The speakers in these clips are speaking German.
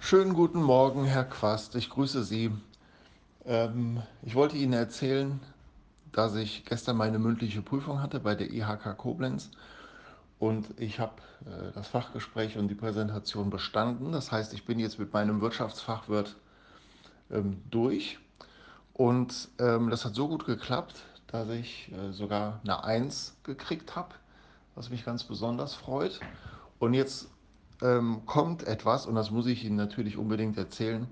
Schönen guten Morgen, Herr Quast. Ich grüße Sie. Ich wollte Ihnen erzählen, dass ich gestern meine mündliche Prüfung hatte bei der IHK Koblenz und ich habe das Fachgespräch und die Präsentation bestanden. Das heißt, ich bin jetzt mit meinem Wirtschaftsfachwirt durch und das hat so gut geklappt, dass ich sogar eine Eins gekriegt habe, was mich ganz besonders freut. Und jetzt kommt etwas, und das muss ich Ihnen natürlich unbedingt erzählen,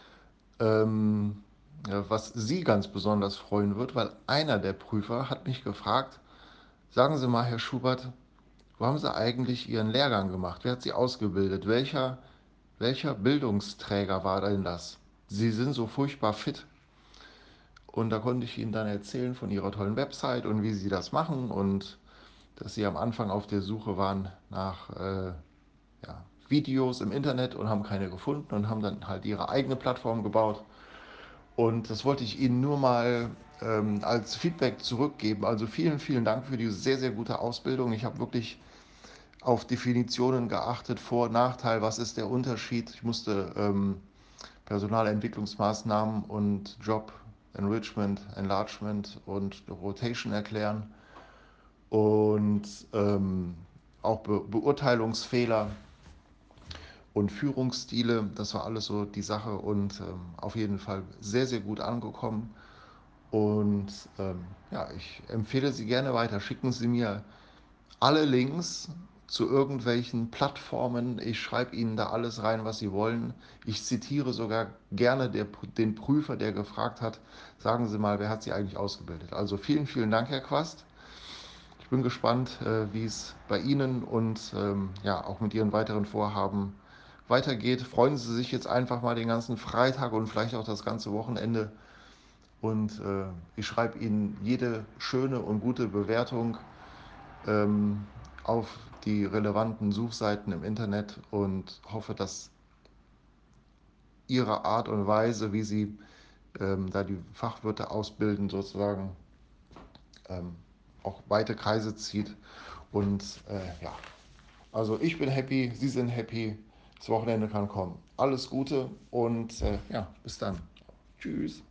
ähm, ja, was Sie ganz besonders freuen wird, weil einer der Prüfer hat mich gefragt, sagen Sie mal, Herr Schubert, wo haben Sie eigentlich Ihren Lehrgang gemacht? Wer hat Sie ausgebildet? Welcher Bildungsträger war denn das? Sie sind so furchtbar fit. Und da konnte ich Ihnen dann erzählen von Ihrer tollen Website und wie Sie das machen und dass Sie am Anfang auf der Suche waren nach ja, Videos im Internet und haben keine gefunden und haben dann halt Ihre eigene Plattform gebaut. Und das wollte ich Ihnen nur mal als Feedback zurückgeben. Also vielen, vielen Dank für diese sehr, sehr gute Ausbildung. Ich habe wirklich auf Definitionen geachtet, Vor- und Nachteil, was ist der Unterschied. Ich musste Personalentwicklungsmaßnahmen und Job Enrichment, Enlargement und Rotation erklären und auch Beurteilungsfehler und Führungsstile. Das war alles so die Sache und auf jeden Fall sehr, sehr gut angekommen. Und ja, ich empfehle Sie gerne weiter. Schicken Sie mir alle Links zu irgendwelchen Plattformen. Ich schreibe Ihnen da alles rein, was Sie wollen. Ich zitiere sogar gerne den Prüfer, der gefragt hat, sagen Sie mal, wer hat Sie eigentlich ausgebildet? Also vielen, vielen Dank, Herr Quast. Ich bin gespannt, wie es bei Ihnen und ja, auch mit Ihren weiteren Vorhaben weitergeht. Freuen Sie sich jetzt einfach mal den ganzen Freitag und vielleicht auch das ganze Wochenende und ich schreibe Ihnen jede schöne und gute Bewertung ähm, auf die relevanten Suchseiten im Internet und hoffe, dass Ihre Art und Weise, wie Sie da die Fachwirte ausbilden, sozusagen ähm, auch weite Kreise zieht. Und ja, also ich bin happy, Sie sind happy, das Wochenende kann kommen. Alles Gute und ja, bis dann. Tschüss.